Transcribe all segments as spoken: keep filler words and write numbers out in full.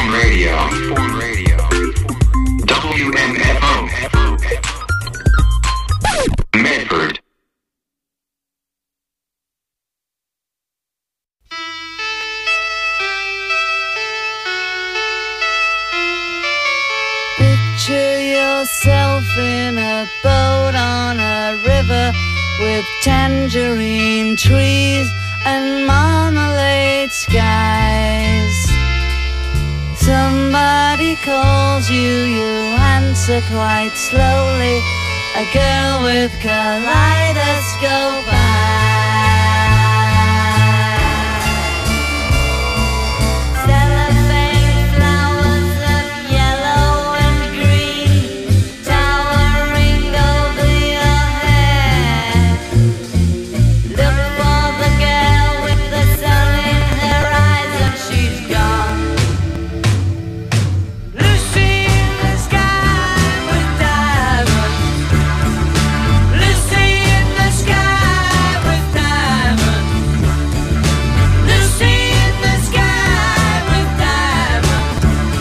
Freeform Radio. Freeform Radio. W M F O. Medford. Picture yourself in a boat on a river with tangerine trees and marmalade skies. Somebody calls you, you answer quite slowly. A girl with kaleidoscope cellophane flowers of yellow and green towering over your head. Look for the girl with the sun in her eyes and she's gone. Lucy in the sky with diamonds. Lucy in the sky with diamonds. Lucy in the sky with diamonds.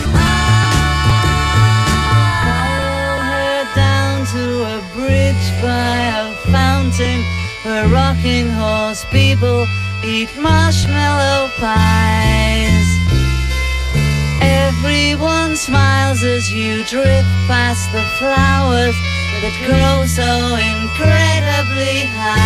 Follow her down to a bridge by a fountain where rocking horse people eat marshmallow pies. Everyone smiles as you drift past the flowers that grow so incredibly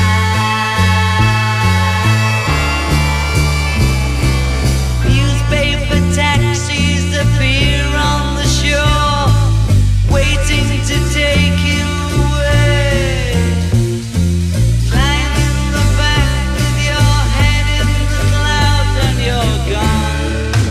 high. Newspaper taxis appear on the shore, waiting to take you away. Climb in the back with your head in the clouds and you're gone.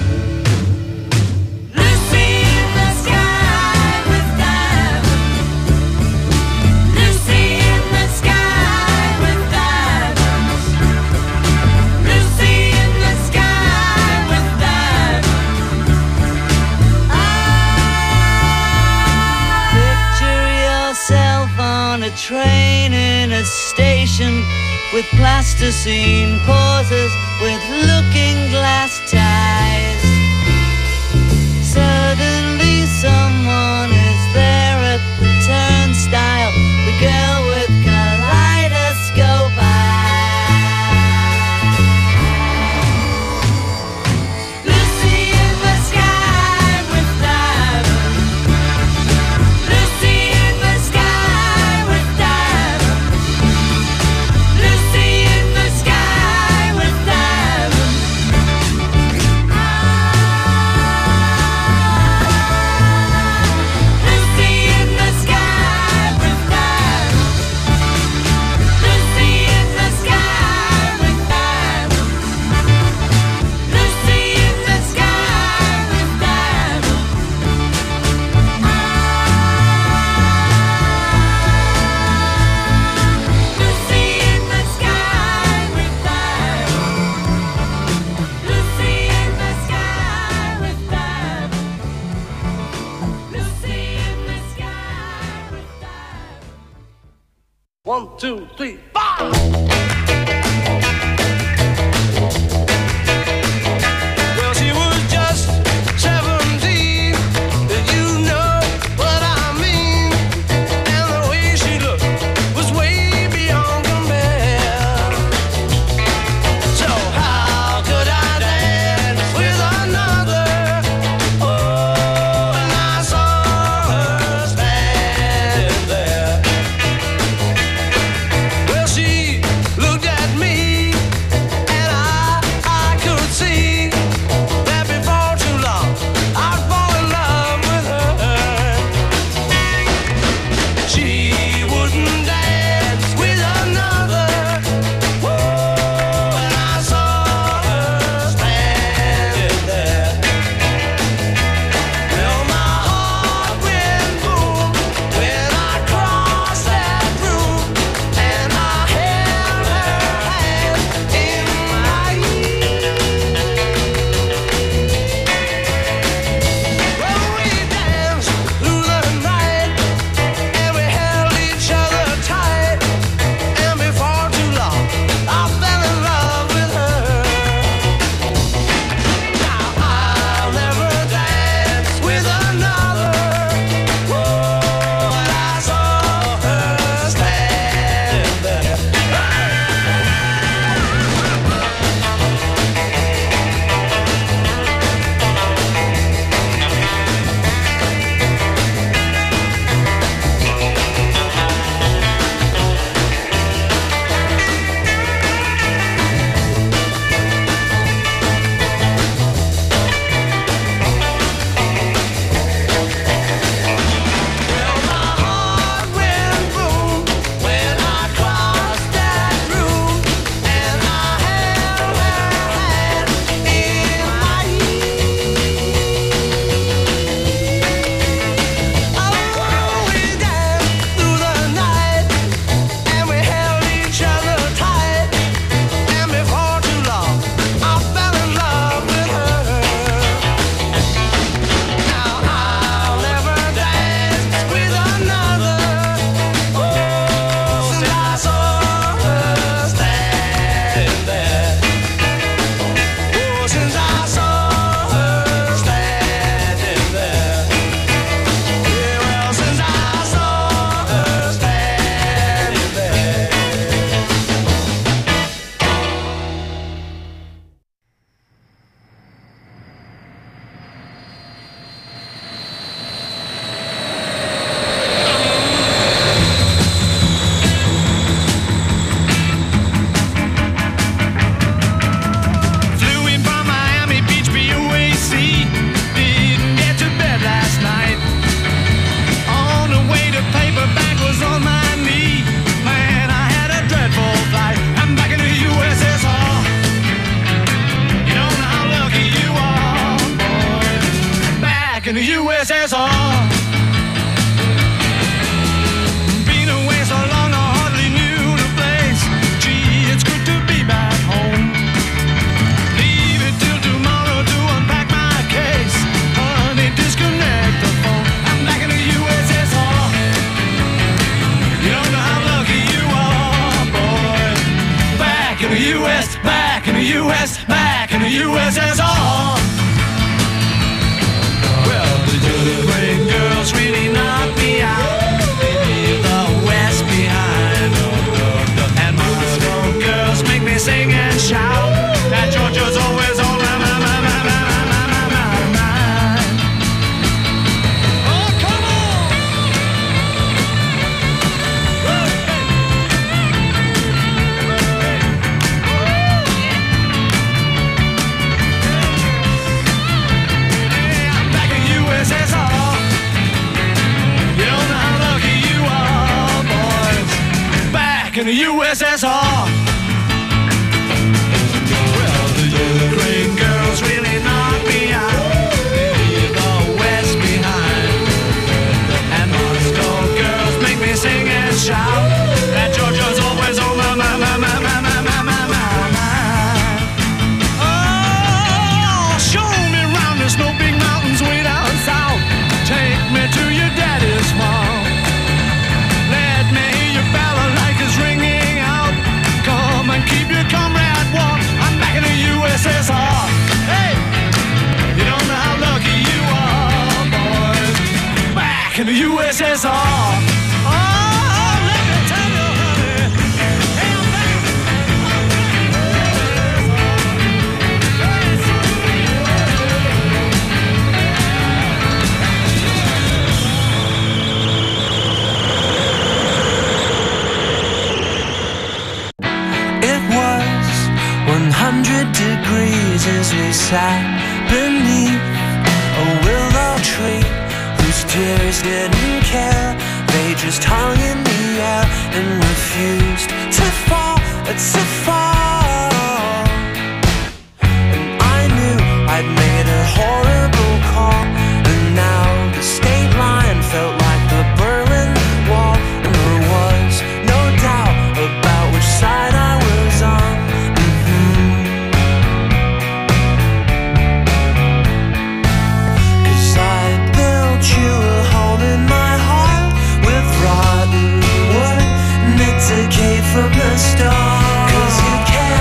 Lucy in the sky with diamonds. Lucy in the sky with diamonds. Lucy in the sky with diamonds. Ah, picture yourself on a train in a station with plasticine pauses with looking glass ties. Suddenly someone is there at the turnstile, the girl with kaleidoscope eyes. Lucy in the sky with diamonds. Lucy in the sky with diamonds. Lucy in the sky with diamonds. Lucy in the sky with diamonds. Lucy in the sky with diamonds. Lucy in the sky with diamonds. Lucy in the sky with diamonds. Lucy in the sky with diamonds. Lucy in the sky with diamonds. One, two, three, five! Well, she was just seventeen, you know what I mean. And the way she looked was way beyond compare. So how could I dance with another? Oh, and I saw her standing there. Well, she in the U S S R. Been away so long I hardly knew the place. Gee, it's good to be back home. Leave it till tomorrow to unpack my case. Honey, disconnect the phone. I'm back in the U S S R. You don't know how lucky you are, boy. Back in the U S, back in the U S, back in the U S S R. Well, the great girls really knock me out. They leave the West behind. And Moscow girls make me sing and shout. That Georgia's always on my, my, my, my, my, my, my, my, my mind. Oh, come on! Hey, I'm back in U S S R. You don't know how lucky you are, boys. Back in the U S S R. Well, the Ukraine girls really knock me out. They leave the West behind. And Moscow girls make me sing and shout. That Georgia's always on my, my, my, my, my, my, my, my, my mind. Oh, show me round the snow big mountains way down south. Take me to your daddy's farm. Let me hear your balalaikas ringing out. Come and keep your comrade warm. I'm back in the U S S R. Hey, you don't know how lucky you are, boys. Back in the U S S R. Oh, let me tell you, honey. Hey, I'm back. I'm back in the U S S R. It was one hundred degrees as we sat beneath a willow tree whose tears didn't care. They just hung in the air and refused to fall, to fall. And I knew I'd made a horrible call, and now the state line felt like the Berlin Wall, and there was no doubt about which side I was on. Mhm. 'Cause I built you a home in my heart with rotten wood, and it decayed from the start. 'Cause you care.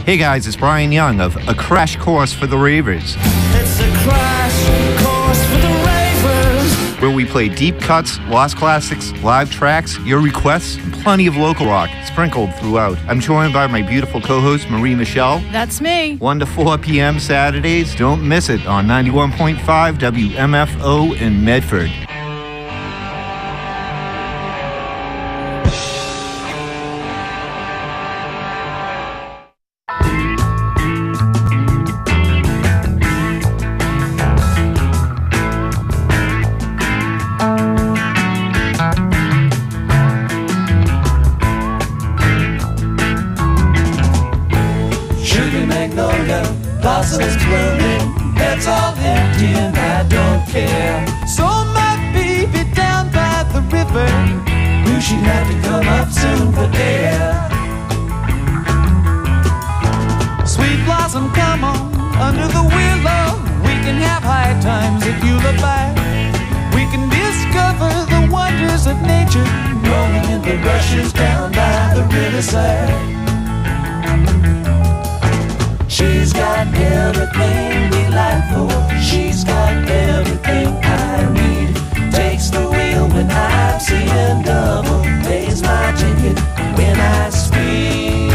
Hey guys, it's Brian Young of A Crash Course for the Ravers. It's a crash course for the ravers. Where we play deep cuts, lost classics, live tracks, your requests, and plenty of local rock sprinkled throughout. I'm joined by my beautiful co-host, Marie Michelle. That's me. one to four p.m. Saturdays. Don't miss it on ninety-one point five W M F O in Medford. Blossoms blooming, that's all empty and I don't care. So my baby down by the river knew she'd have to come up soon for air. Sweet blossom, come on, under the willow. We can have high times if you look back. We can discover the wonders of nature, rolling in the rushes down by the riverside. She's got everything delightful. She's got everything I need. Takes the wheel when I'm seeing double. Pays my ticket when I speak.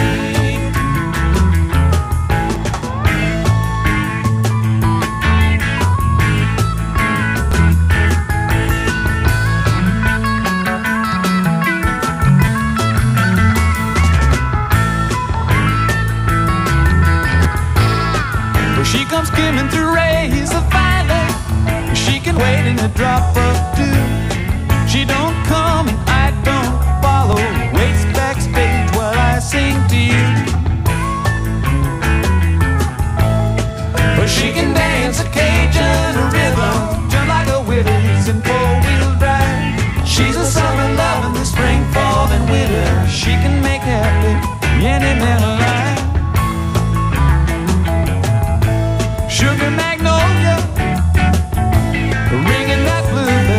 She comes skimming through rays of violet. She can wait in a drop of dew. She don't come and I don't follow. Waits backstage while I sing to you. But she can dance a Cajun rhythm, jump like a Withers in four-wheel drive. She's a summer love in the spring, fall, and winter. She can make happy any man alive. Sugar magnolia, ringing that bluebird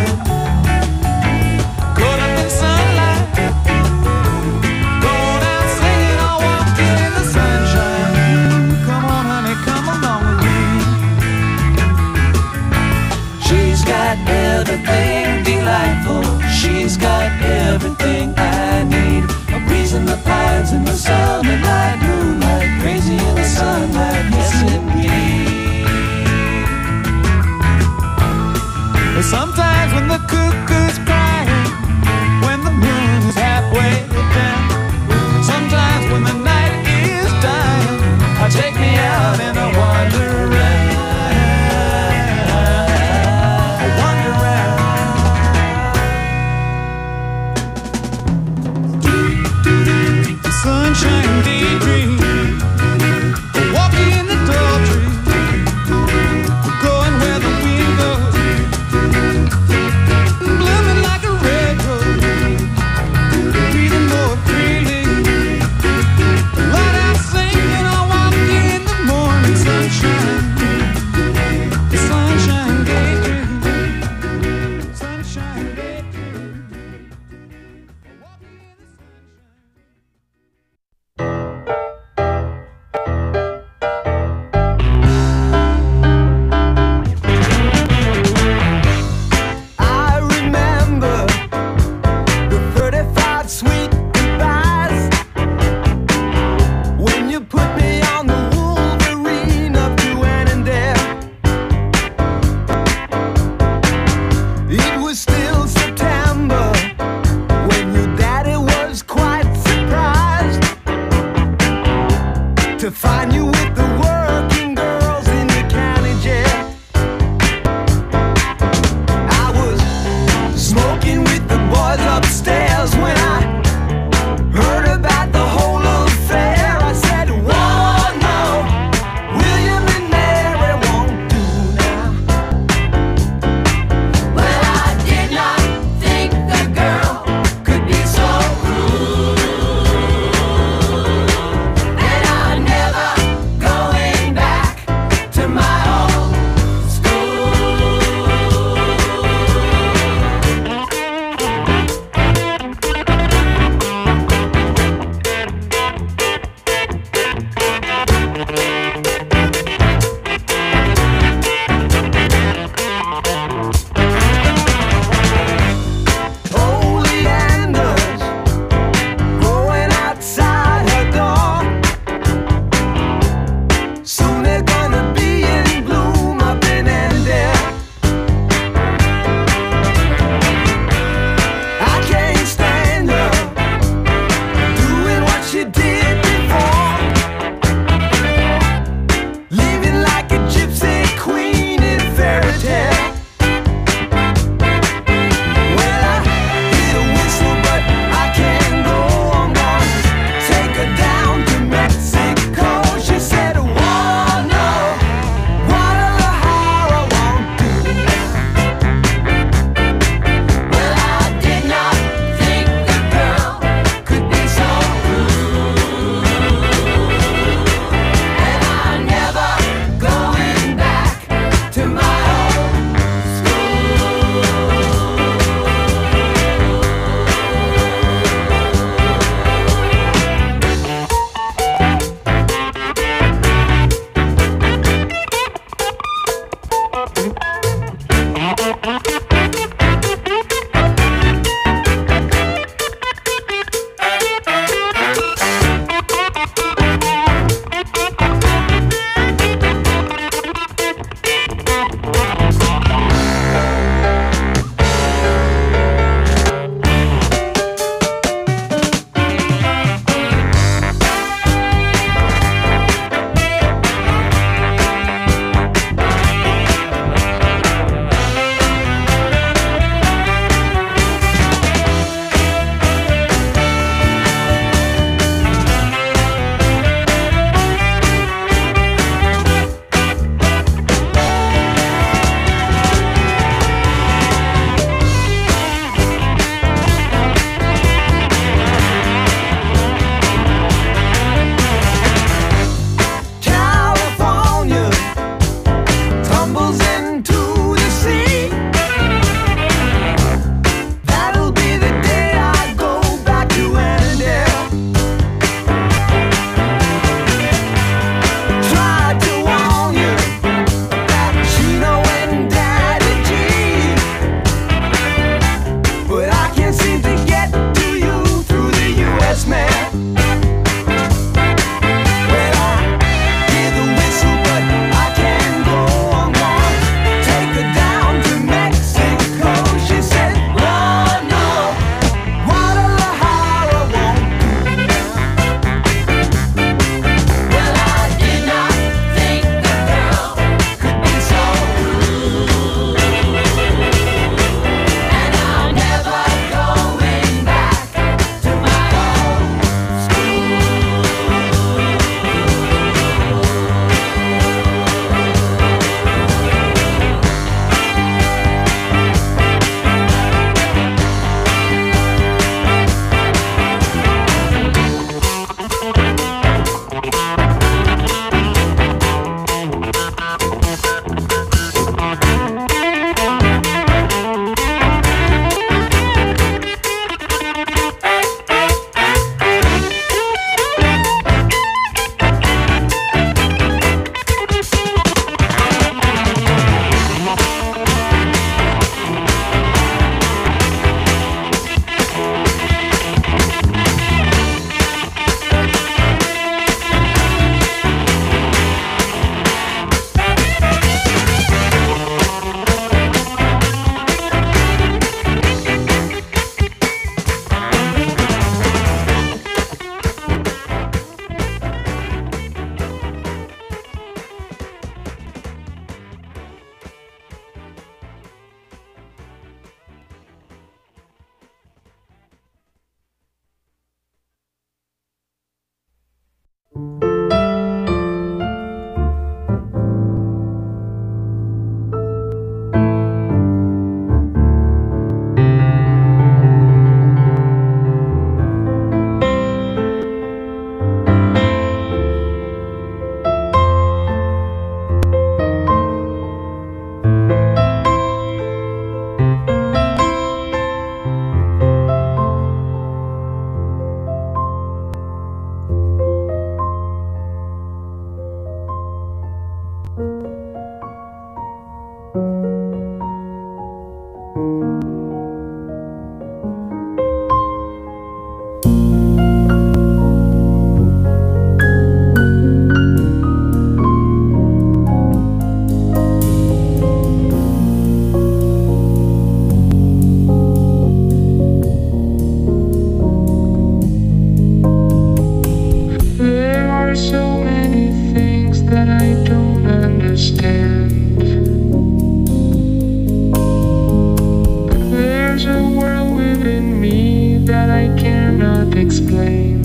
cannot explain.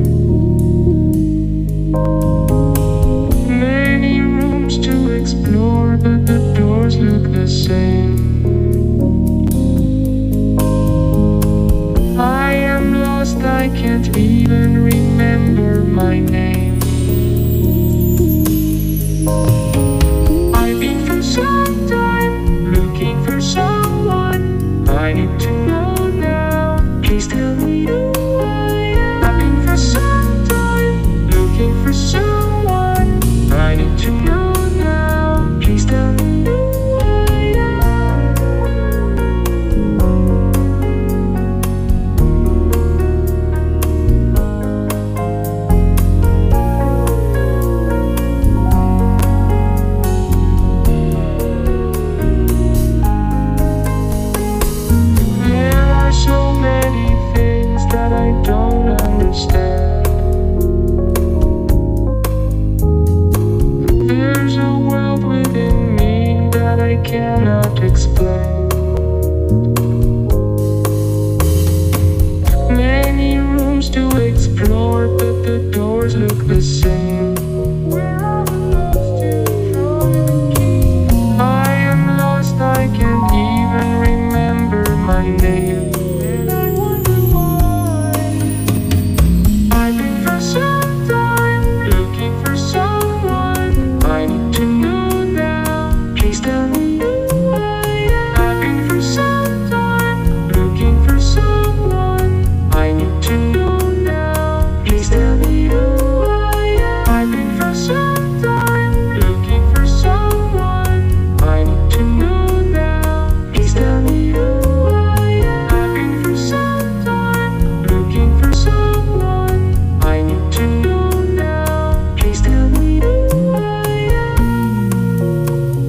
Many rooms to explore, but the doors look the same. I am lost, I can't even remember my name. I've been for some time looking for someone I need to know now. Please tell me who I am. I've been for some time looking for someone I need to know now. Please tell me who I am. There are so many things that I don't understand. There's a world within me that I cannot explain. Many rooms to explore, but the doors look the same. Where are the lost to from the key? I am lost, I can't even remember my name. And I wonder why. I've been for some time looking for someone I need to know now. Please tell me who I am. I've been for some time looking for someone I need to know now. Please tell me who I am. I've been for some time looking for someone I need to know now. Please tell me who I am. I've been for some time looking for someone I need to know now. Please tell me who I am.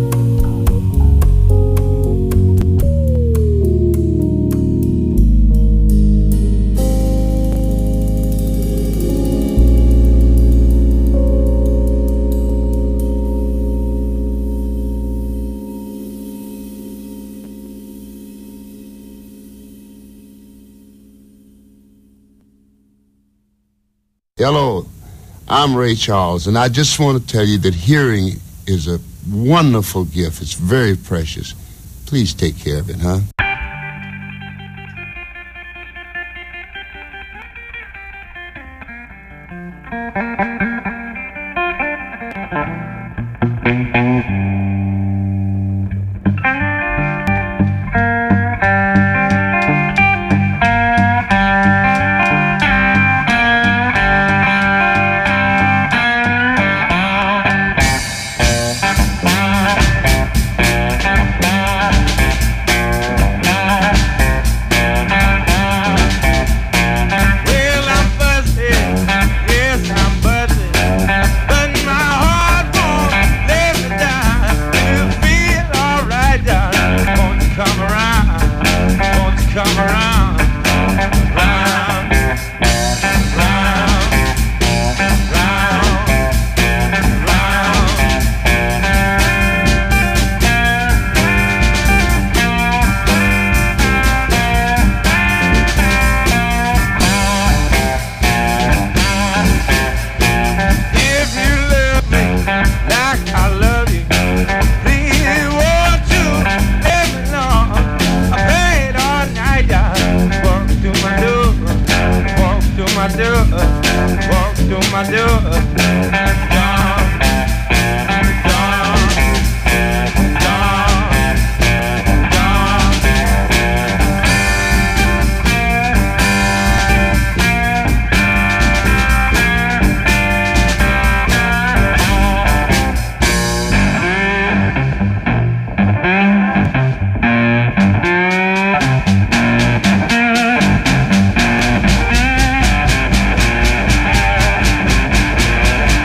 Hello, I'm Ray Charles, and I just want to tell you that hearing is a wonderful gift. It's very precious. Please take care of it, huh? Well, I'm buzzing, yes, I'm buzzing, but my heart won't let me down. You feel alright, darling. Won't you come around? Won't you come around? Round, round, round, round. If you love me like I love you, please won't you let me know? I paid all night, darling. Walk to my door, walk to my door, walk to my door. Dawn, dawn, dawn, dawn.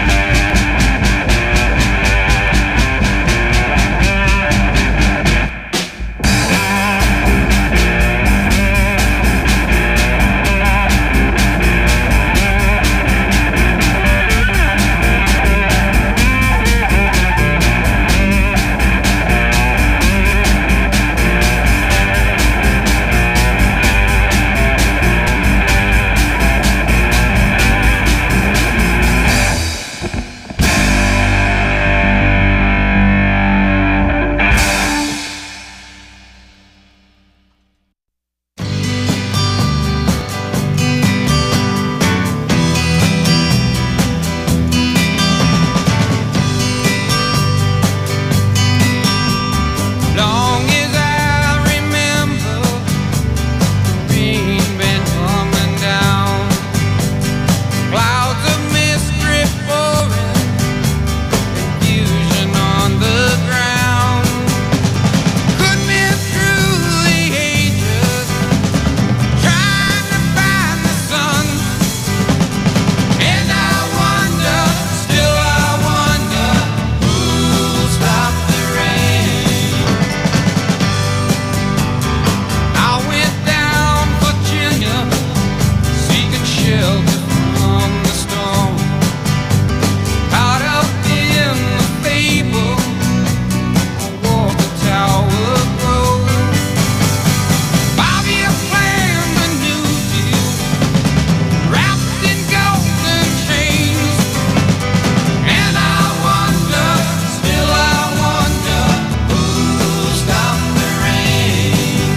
shelter from the storm. Out of in the fable, I walk the tower road. Five-year plan, the new deal, wrapped in golden chains. And I wonder, still I wonder, who'll stop the rain?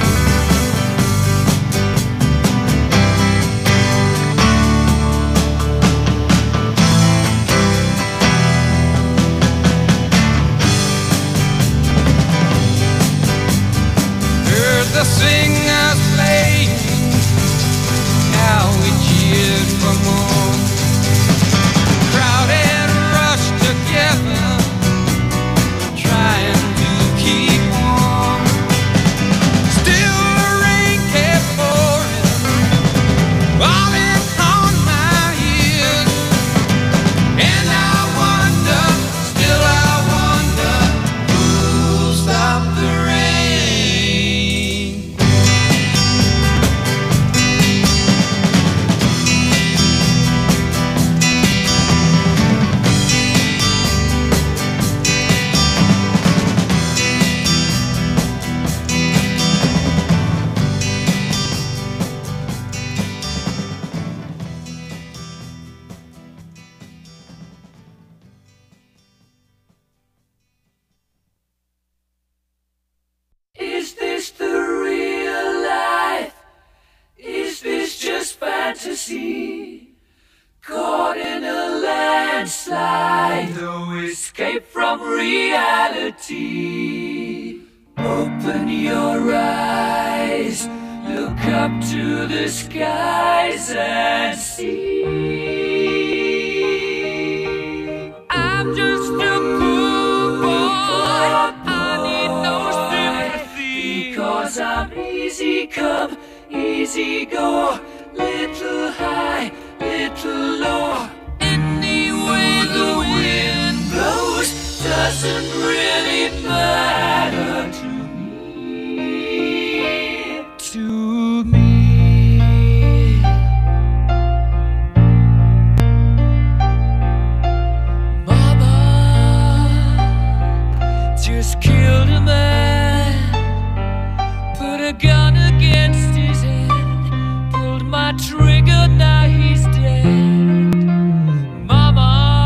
Heard the singers play, now we cheered for more. Crowd had rushed together, trying to keep warm. Still the rain kept pouring, falling on my ears. And I wonder, still I wonder, who'll stop the rain? Is this the real life? Is this just fantasy? Caught in a landslide, no escape from reality. Open your eyes, look up to the skies and see. I'm just a poor boy, I need no sympathy. Because I'm easy come, easy go, little high, little low. Any way the wind blows doesn't really matter to me. To me. Mama just killed a man, put a gun against his head, pulled my trigger, now he's dead. Mama,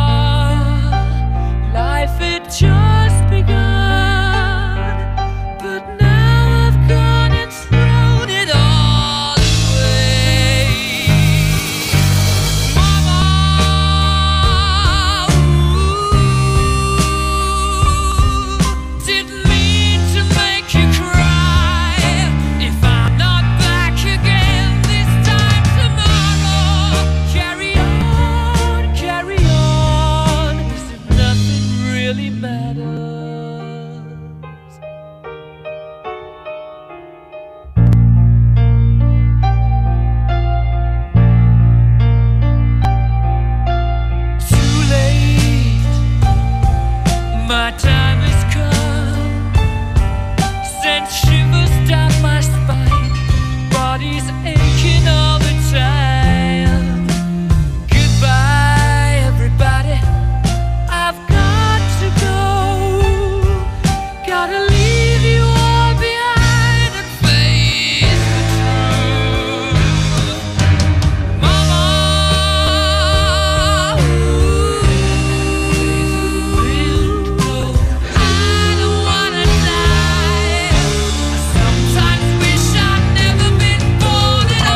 life had just begun, but now I've gone and thrown it all away. Mama, ooh, didn't mean to make you cry. If I'm not back again this time tomorrow, carry on, carry on, as if nothing really matters. Too late, my time has come. Sent shivers down my spine, body's aching all the time. Goodbye, everybody, I've got to go. Gotta leave you all behind and face the truth. Mama, ooh, I don't wanna die. I sometimes wish I'd never been born at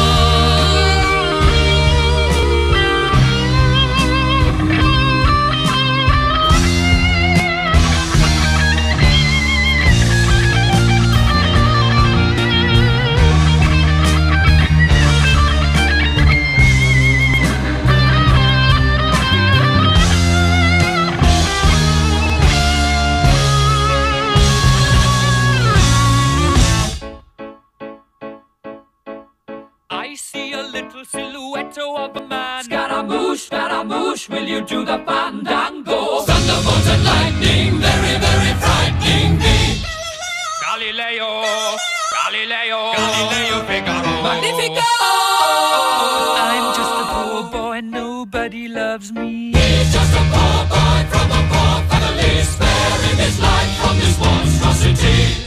I see a little silhouette of a man. Scaramouche, Scaramouche, will you do the fandango? Thunderbolts and lightning, very, very frightening me. Galileo, Galileo, Galileo Figaro. Magnifico! I'm just loves me. He's just a poor boy from a poor family, sparing his life from this monstrosity.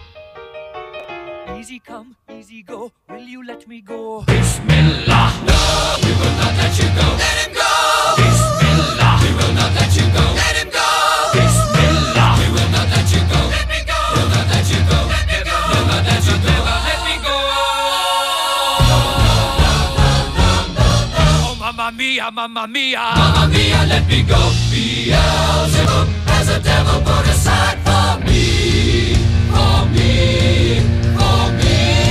Easy come, easy go, will you let me go? Bismillah, no, we will not let you go. Let him go. Bismillah, we will not let you go. Let him go. Bismillah, we will not let you go. Let me go. We'll not let you go. Let me go. We'll not let you go. Let me go. Oh, mamma mia, mamma mia. Mamma mia, let me go. Beelzebub has a devil put aside for me, for me, for me.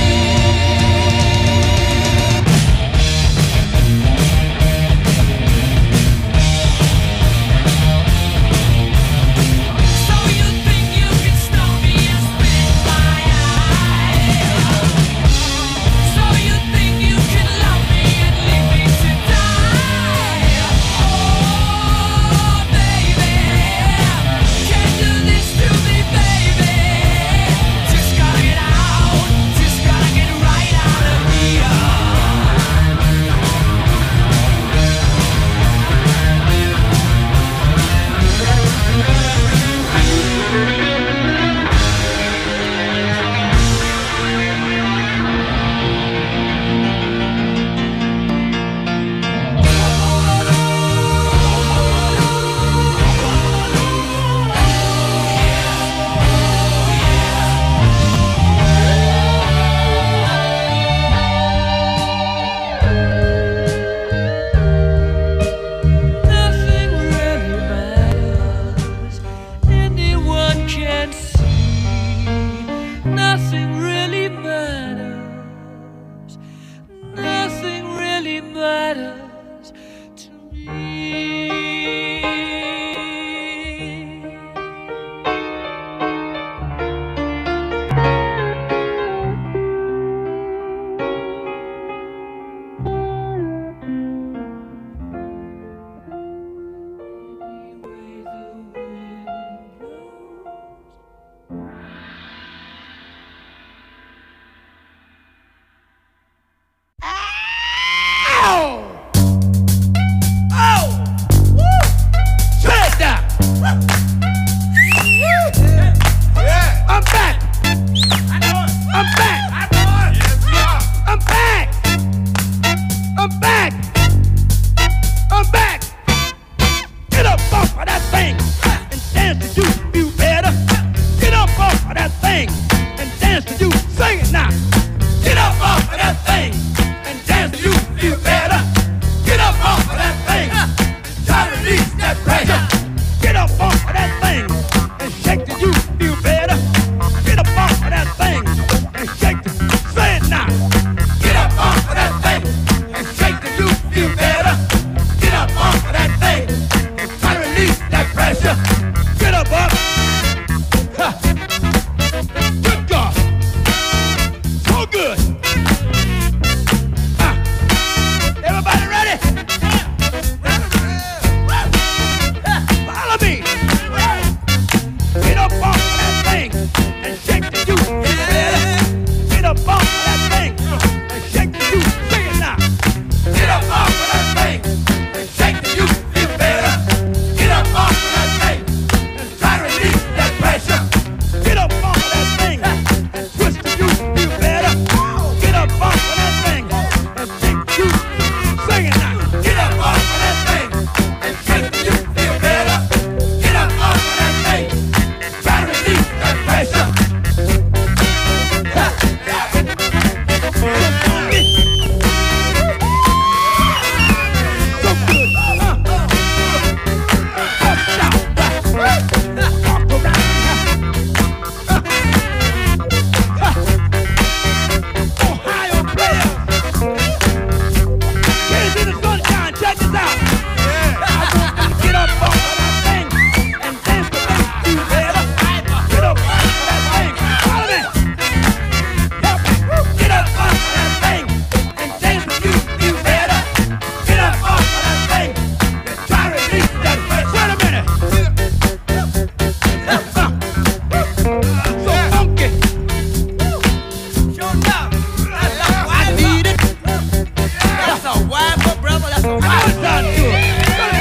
So you think you can stone me and spit my eye? So you think you can love me and leave me to die? Oh, baby, can't do this to me, baby. Just gotta get out, just gotta get right out of here. Nothing really matters. Anyone can see. Nothing really matters. Nothing really matters to me. I'm back. I'm back. I'm back. I'm back. I'm back. Get up off of that thing and dance to you feel better. Get up off of that thing and dance to you. Sing it now. Get up off of that thing and dance to you feel better. Get up off of that thing. Try to release that pressure. Get up off of that thing and shake till you feel better. Get up off of that thing and shake till. Say it now. Get up off of that thing and shake till you feel better. Get up off of that thing and try to release that pressure. Get up, up. Ha. Good God. So good. Ha. Everybody ready? Follow me. Get up off of that thing and shake till you feel better. Get up off of that thing and shake till you. Sing it now. Get up off of that thing and shake till you feel better. Get up off of that thing and try to release that pressure. Get up off of that thing and twist till you feel better. Get up off of that thing and shake till you. Sing it now. Get up off of that thing and shake till you feel better. Get up off of that thing and try to release that pressure. Ha. So good. Huh? Bust out. Walk around. Huh? Huh? Ohio players. Kids in the sunshine, check this out. I want you to get up off of that thing and dance to make you better. Get up off of that thing. Follow me. Help me. Get up off of that thing and dance to you feel better. Get up off of that thing and try to release that pressure. Wait a minute. Uh, So funky. I need it. That's a wife, brother. That's a wife. Good time to it.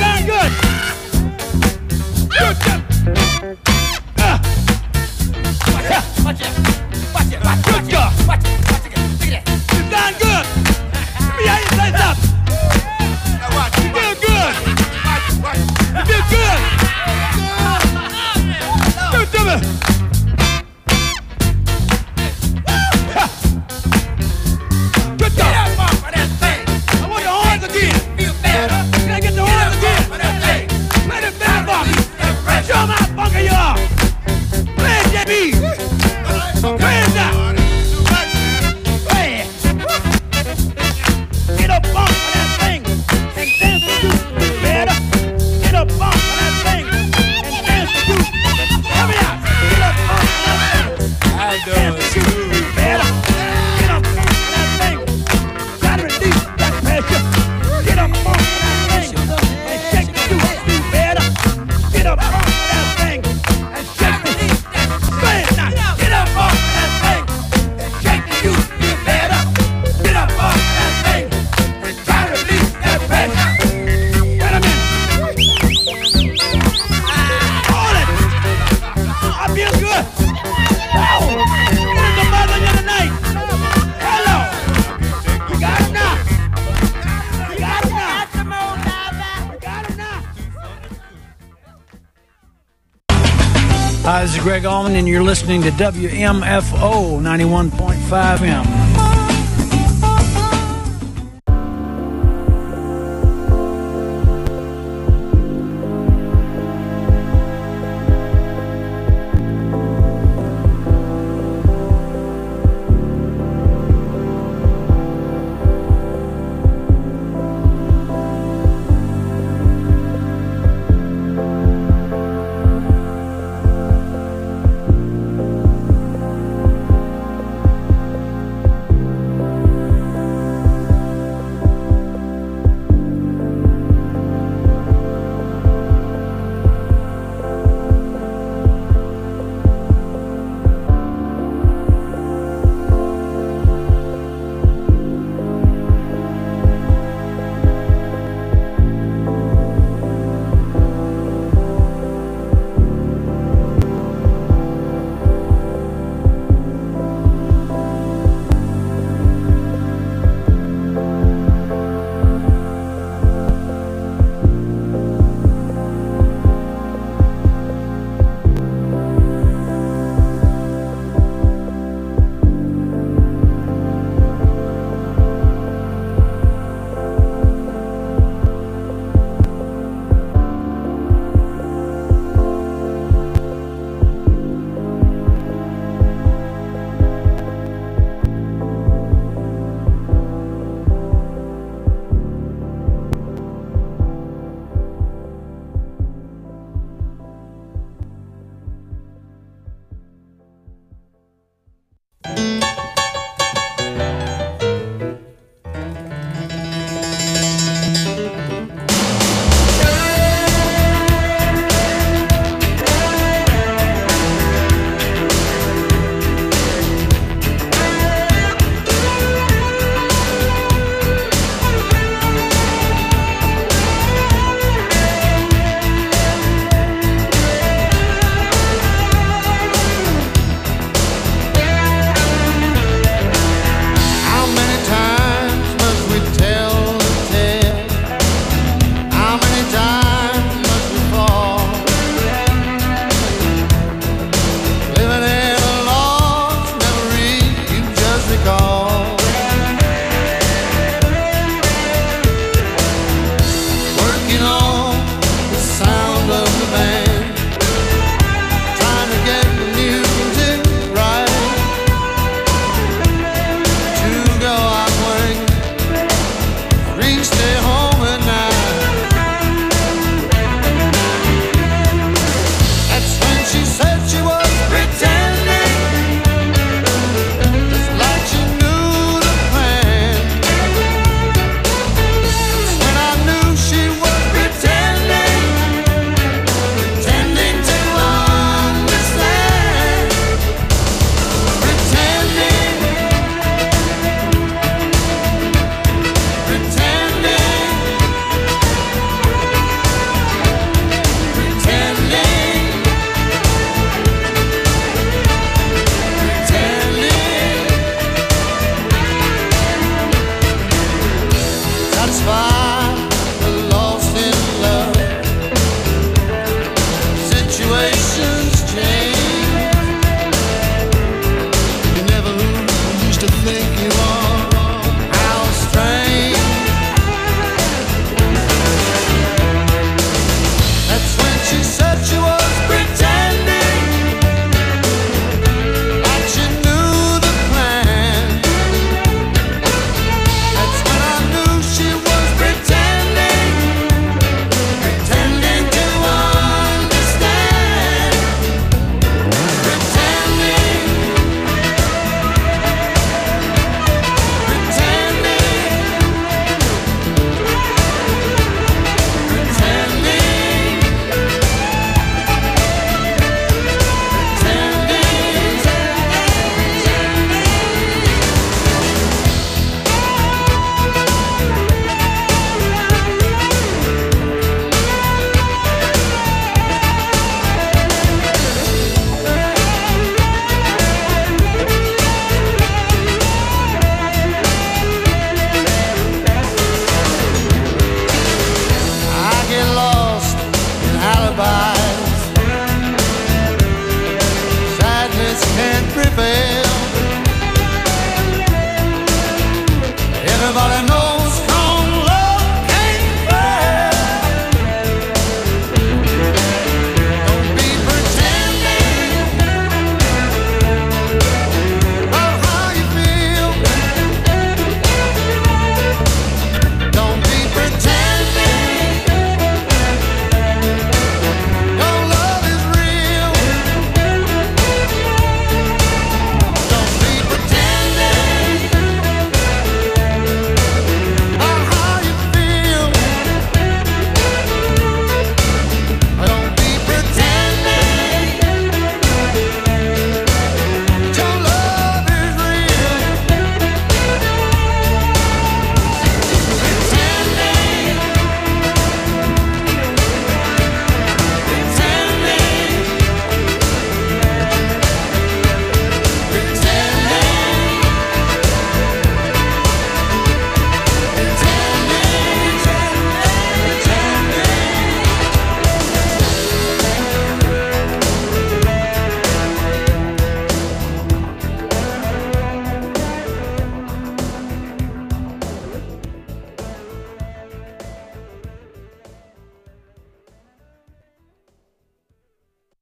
Hi, this is Greg Allman, and you're listening to W M F O ninety-one point five F M.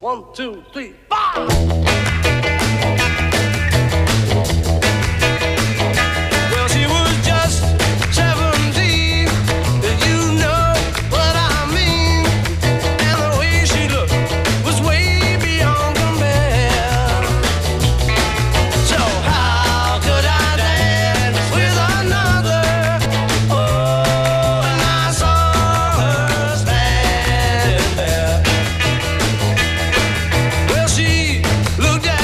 One, two, three, four. Well, she was just seventeen, you know what I mean. And the way she looked was way beyond compare. So how could I dance with another? Oh, and I saw her standing there. Well, she looked at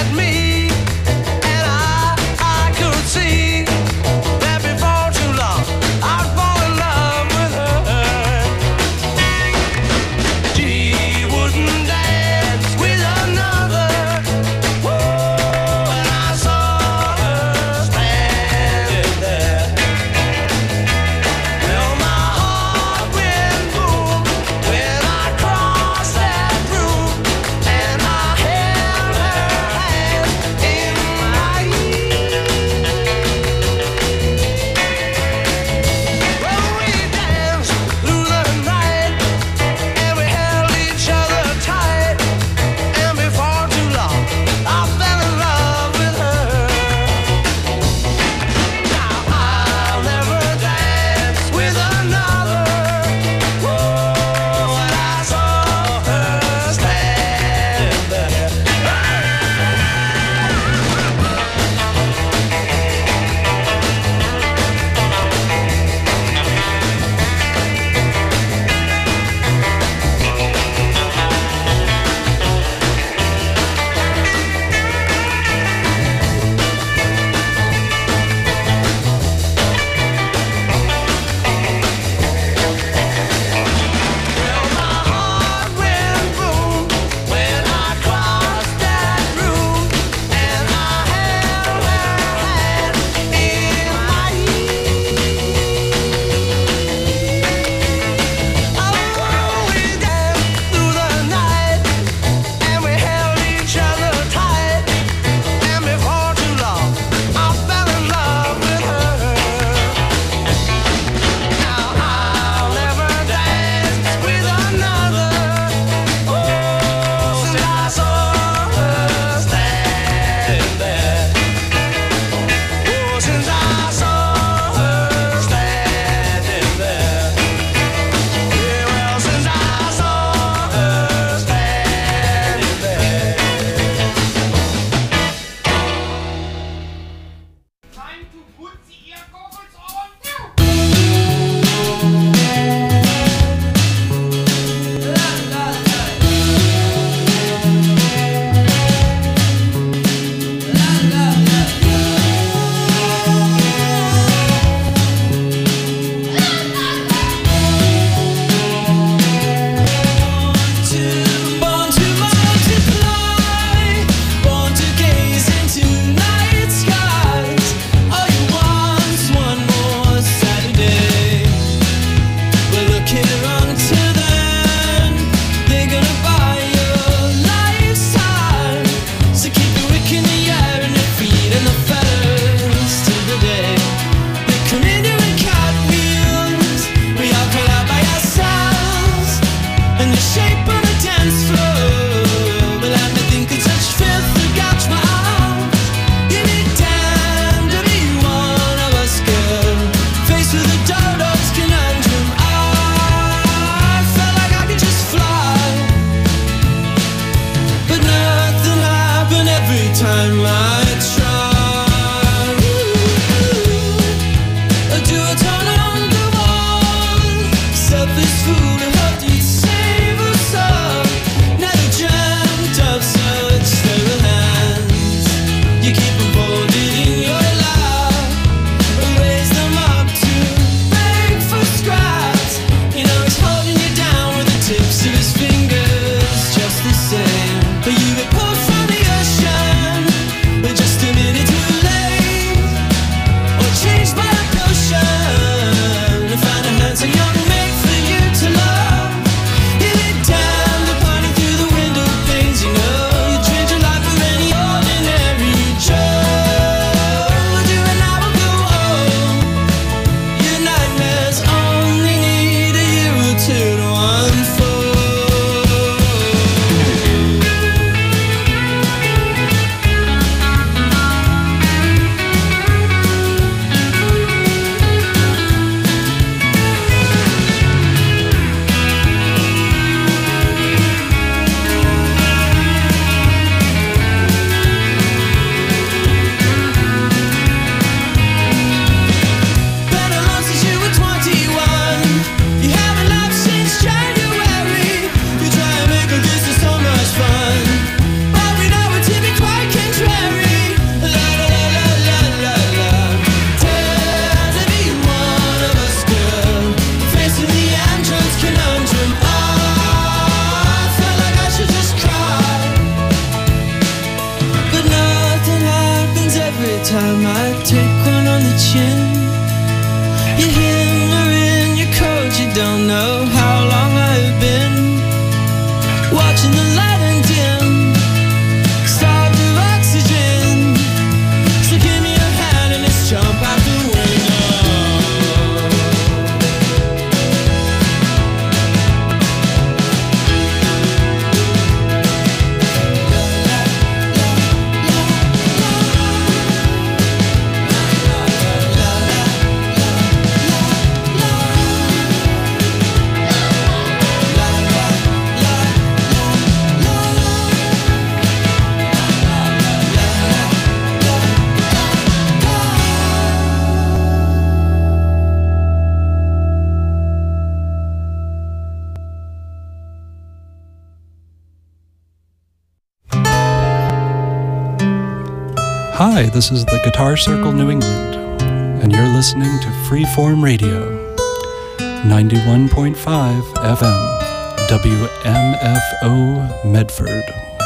Hi, this is the Guitar Circle New England, and you're listening to Freeform Radio, ninety-one point five F M, W M F O Medford.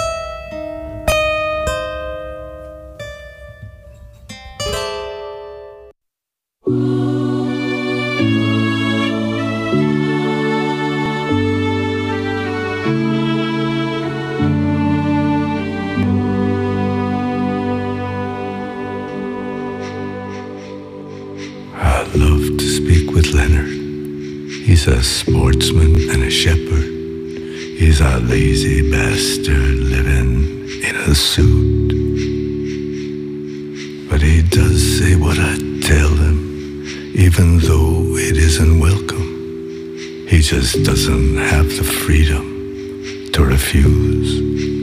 He's a sportsman and a shepherd. He's a lazy bastard living in a suit. But he does say what I tell him, even though it isn't welcome. He just doesn't have the freedom to refuse.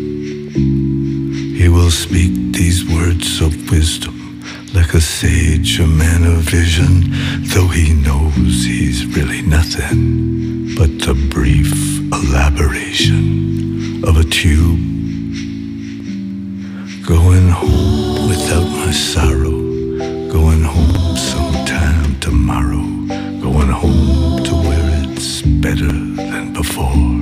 He will speak these words of wisdom like a sage, a man of vision, though he knows he's really nothing but the brief elaboration of a tube. Going home without my sorrow, going home sometime tomorrow, going home to where it's better than before.